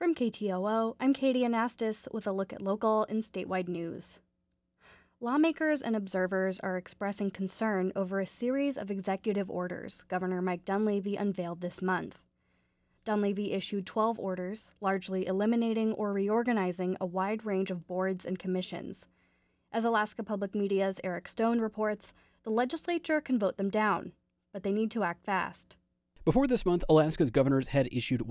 From KTOO, I'm Katie Anastas with a look at local and statewide news. Lawmakers and observers are expressing concern over a series of executive orders Governor Mike Dunleavy unveiled this month. Dunleavy issued 12 orders, largely eliminating or reorganizing a wide range of boards and commissions. As Alaska Public Media's Eric Stone reports, the legislature can vote them down, but they need to act fast. Before this month, Alaska's governors had issued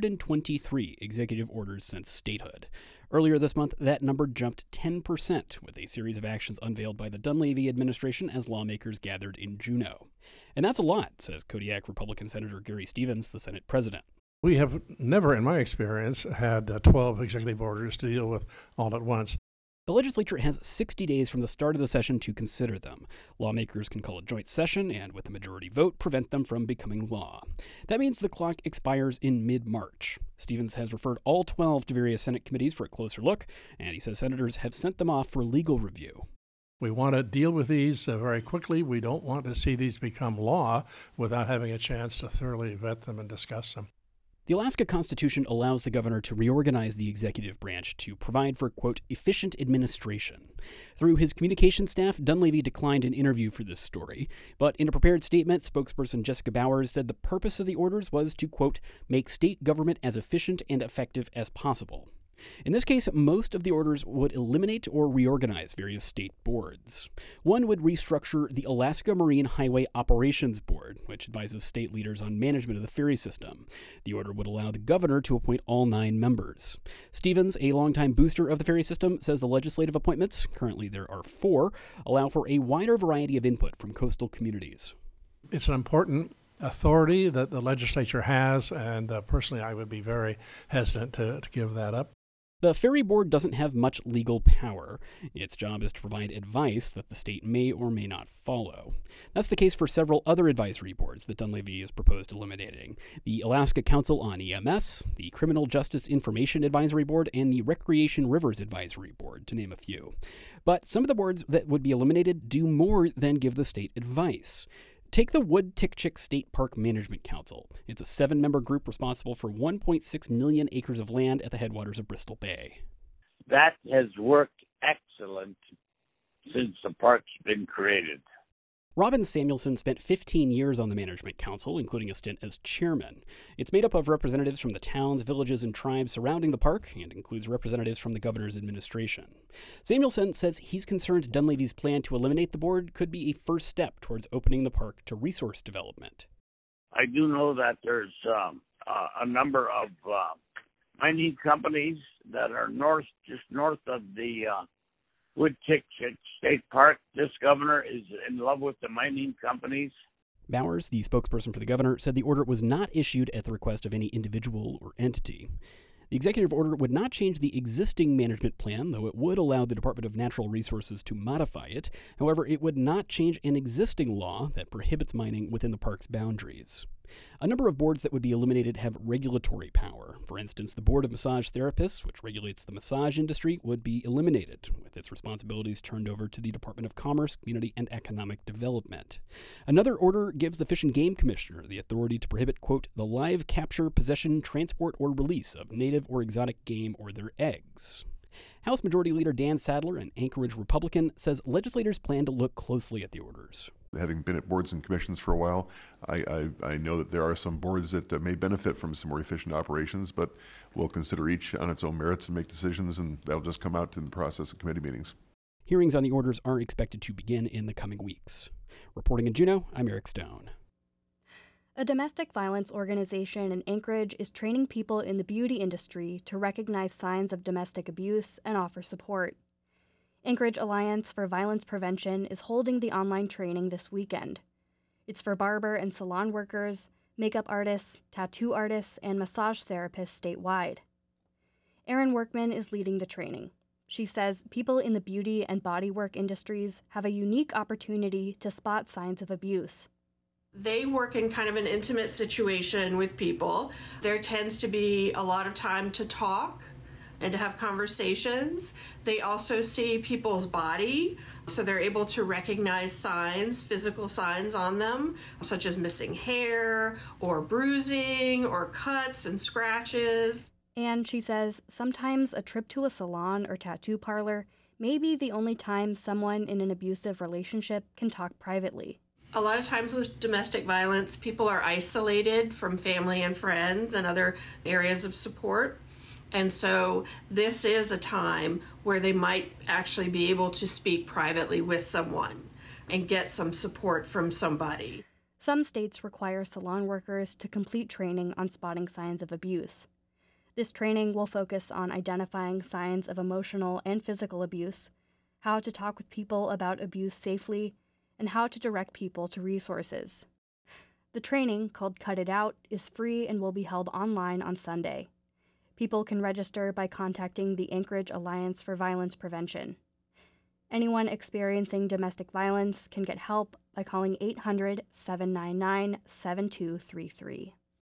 123 executive orders since statehood. Earlier this month, that number jumped 10% with a series of actions unveiled by the Dunleavy administration as lawmakers gathered in Juneau. And that's a lot, says Kodiak Republican Senator Gary Stevens, the Senate president. We have never, in my experience, had 12 executive orders to deal with all at once. The legislature has 60 days from the start of the session to consider them. Lawmakers can call a joint session and, with a majority vote, prevent them from becoming law. That means the clock expires in mid-March. Stevens has referred all 12 to various Senate committees for a closer look, and he says senators have sent them off for legal review. We want to deal with these very quickly. We don't want to see these become law without having a chance to thoroughly vet them and discuss them. The Alaska Constitution allows the governor to reorganize the executive branch to provide for, quote, efficient administration. Through his communication staff, Dunleavy declined an interview for this story, but in a prepared statement, spokesperson Jessica Bowers said the purpose of the orders was to, quote, make state government as efficient and effective as possible. In this case, most of the orders would eliminate or reorganize various state boards. One would restructure the Alaska Marine Highway Operations Board, which advises state leaders on management of the ferry system. The order would allow the governor to appoint all 9 members. Stevens, a longtime booster of the ferry system, says the legislative appointments, currently there are 4, allow for a wider variety of input from coastal communities. It's an important authority that the legislature has, and personally I would be very hesitant to give that up. The Ferry Board doesn't have much legal power. Its job is to provide advice that the state may or may not follow. That's the case for several other advisory boards that Dunleavy has proposed eliminating: the Alaska Council on EMS, the Criminal Justice Information Advisory Board, and the Recreation Rivers Advisory Board, to name a few. But some of the boards that would be eliminated do more than give the state advice. Take the Wood-Tikchik State Park Management Council. It's a 7-member group responsible for 1.6 million acres of land at the headwaters of Bristol Bay. That has worked excellent since the park's been created. Robin Samuelson spent 15 years on the Management Council, including a stint as chairman. It's made up of representatives from the towns, villages, and tribes surrounding the park, and includes representatives from the governor's administration. Samuelson says he's concerned Dunleavy's plan to eliminate the board could be a first step towards opening the park to resource development. I do know that there's a number of mining companies that are just north of the Wood-Tikchik State Park. This governor is in love with the mining companies. Bowers, the spokesperson for the governor, said the order was not issued at the request of any individual or entity. The executive order would not change the existing management plan, though it would allow the Department of Natural Resources to modify it. However, it would not change an existing law that prohibits mining within the park's boundaries. A number of boards that would be eliminated have regulatory power. For instance, the Board of Massage Therapists, which regulates the massage industry, would be eliminated, with its responsibilities turned over to the Department of Commerce, Community, and Economic Development. Another order gives the Fish and Game Commissioner the authority to prohibit, quote, the live capture, possession, transport, or release of native or exotic game or their eggs. House Majority Leader Dan Sadler, an Anchorage Republican, says legislators plan to look closely at the orders. Having been at boards and commissions for a while, I know that there are some boards that may benefit from some more efficient operations, but we'll consider each on its own merits and make decisions, and that'll just come out in the process of committee meetings. Hearings on the orders are expected to begin in the coming weeks. Reporting in Juneau, I'm Eric Stone. A domestic violence organization in Anchorage is training people in the beauty industry to recognize signs of domestic abuse and offer support. Anchorage Alliance for Violence Prevention is holding the online training this weekend. It's for barber and salon workers, makeup artists, tattoo artists, and massage therapists statewide. Erin Workman is leading the training. She says people in the beauty and bodywork industries have a unique opportunity to spot signs of abuse. They work in kind of an intimate situation with people. There tends to be a lot of time to talk and to have conversations. They also see people's body, so they're able to recognize signs, physical signs on them, such as missing hair or bruising or cuts and scratches. And she says sometimes a trip to a salon or tattoo parlor may be the only time someone in an abusive relationship can talk privately. A lot of times with domestic violence, people are isolated from family and friends and other areas of support. And so this is a time where they might actually be able to speak privately with someone and get some support from somebody. Some states require salon workers to complete training on spotting signs of abuse. This training will focus on identifying signs of emotional and physical abuse, how to talk with people about abuse safely, and how to direct people to resources. The training, called Cut It Out, is free and will be held online on Sunday. People can register by contacting the Anchorage Alliance for Violence Prevention. Anyone experiencing domestic violence can get help by calling 800-799-7233.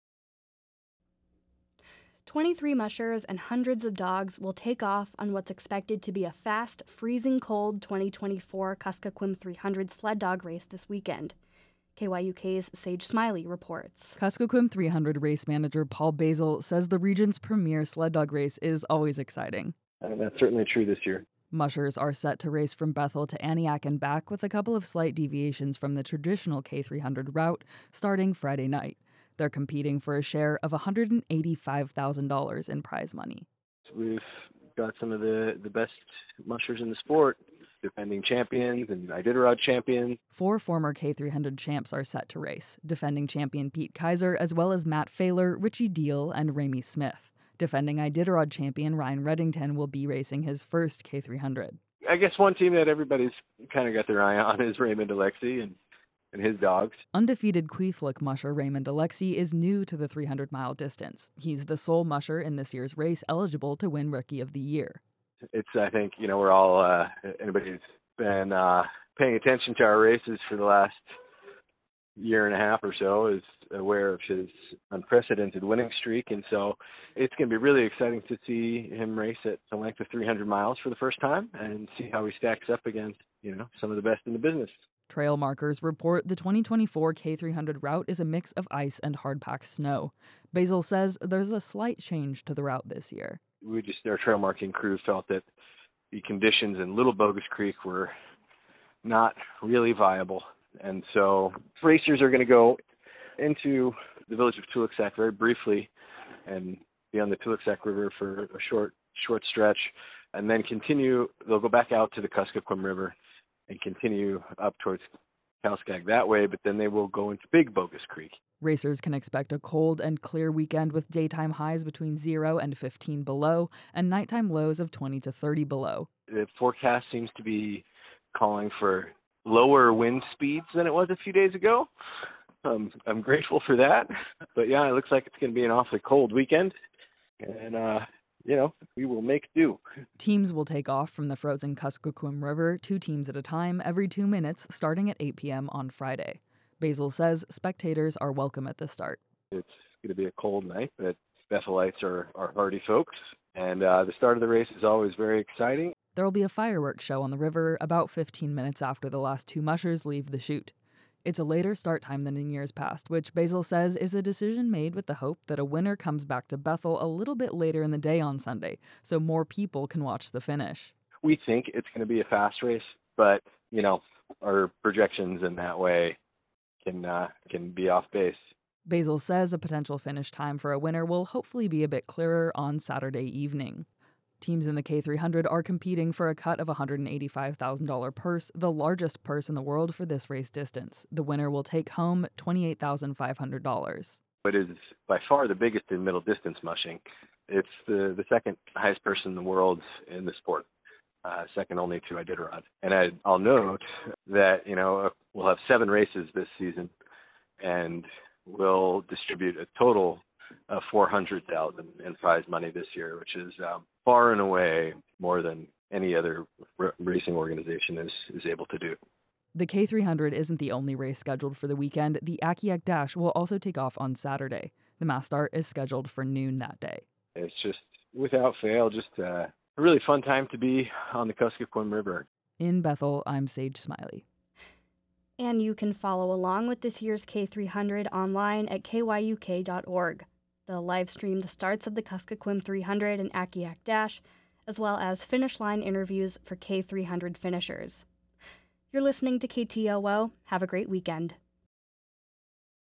23 mushers and hundreds of dogs will take off on what's expected to be a fast, freezing cold 2024 Kuskokwim 300 sled dog race this weekend. KYUK's Sage Smiley reports. Kuskokwim 300 race manager Paul Basil says the region's premier sled dog race is always exciting. That's certainly true this year. Mushers are set to race from Bethel to Antioch and back with a couple of slight deviations from the traditional K300 route starting Friday night. They're competing for a share of $185,000 in prize money. We've got some of the best mushers in the sport, defending champions and Iditarod champions. 4 former K300 champs are set to race, defending champion Pete Kaiser, as well as Matt Failer, Richie Deal, and Ramey Smith. Defending Iditarod champion Ryan Reddington will be racing his first K300. I guess one team that everybody's kind of got their eye on is Raymond Alexi and his dogs. Undefeated Queethlick musher Raymond Alexi is new to the 300-mile distance. He's the sole musher in this year's race eligible to win Rookie of the Year. I think, we're all, anybody who's been paying attention to our races for the last year and a half or so is aware of his unprecedented winning streak. And so it's going to be really exciting to see him race at the length of 300 miles for the first time and see how he stacks up against, some of the best in the business. Trail markers report the 2024 K300 route is a mix of ice and hard-packed snow. Basil says there's a slight change to the route this year. Our trail marking crew felt that the conditions in Little Bogus Creek were not really viable. And so racers are going to go into the village of Tulaksak very briefly and be on the Tulaksak River for a short stretch, and then they'll go back out to the Kuskokwim River and continue up towards Kalskag that way, but then they will go into Big Bogus Creek. Racers can expect a cold and clear weekend with daytime highs between 0 and 15 below and nighttime lows of 20 to 30 below. The forecast seems to be calling for lower wind speeds than it was a few days ago. I'm grateful for that. But yeah, it looks like it's going to be an awfully cold weekend. And, we will make do. Teams will take off from the frozen Kuskokwim River 2 teams at a time every 2 minutes starting at 8 p.m. on Friday. Basil says spectators are welcome at the start. It's going to be a cold night, but Bethelites are hardy folks. And the start of the race is always very exciting. There will be a fireworks show on the river about 15 minutes after the last 2 mushers leave the chute. It's a later start time than in years past, which Basil says is a decision made with the hope that a winner comes back to Bethel a little bit later in the day on Sunday, so more people can watch the finish. We think it's going to be a fast race, but, our projections in that way can be off base. Basil says a potential finish time for a winner will hopefully be a bit clearer on Saturday evening. Teams in the K300 are competing for a cut of $185,000 purse, the largest purse in the world for this race distance. The winner will take home $28,500. It is by far the biggest in middle distance mushing. It's the second highest purse in the world in the sport, second only to Iditarod. And I'll note that, we'll have 7 races this season, and we'll distribute a total of $400,000 in prize money this year, which is far and away more than any other racing organization is able to do. The K300 isn't the only race scheduled for the weekend. The Akiak Dash will also take off on Saturday. The mass start is scheduled for noon that day. It's just, without fail, just a really fun time to be on the Kuskokwim River. In Bethel, I'm Sage Smiley. And you can follow along with this year's K300 online at kyuk.org. They'll live stream the starts of the Kuskokwim 300 and Akiak Dash, as well as finish line interviews for K300 finishers. You're listening to KTOO. Have a great weekend.